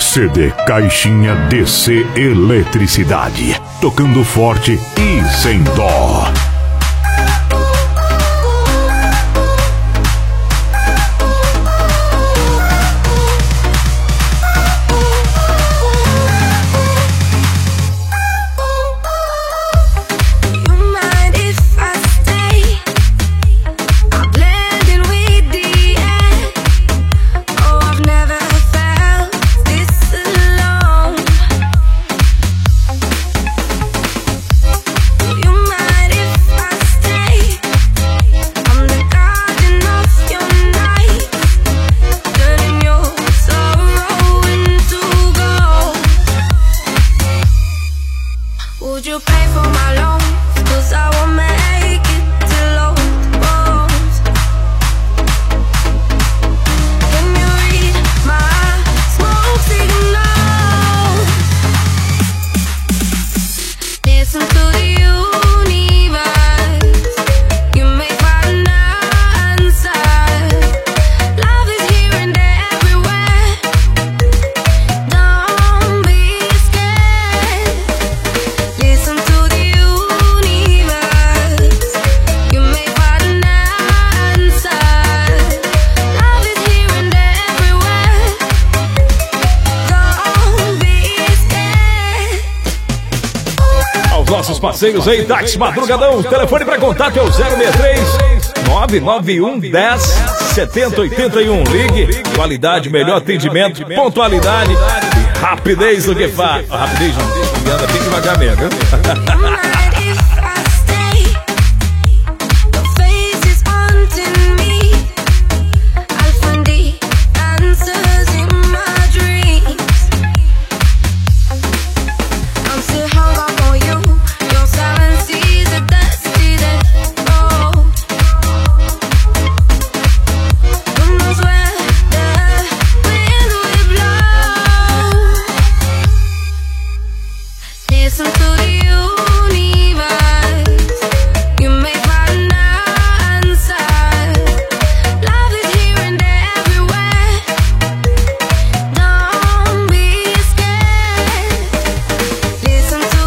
CD Caixinha DC Eletricidade, tocando forte e sem dó. Parceiros aí, Táxi Madrugadão, telefone para contato é o 063 991 10 7081. Ligue, qualidade, melhor atendimento, pontualidade e rapidez do que faz. Rapidez não, anda bem devagar mesmo, viu?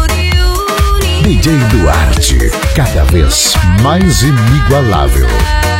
DJ Duarte, cada vez mais inigualável.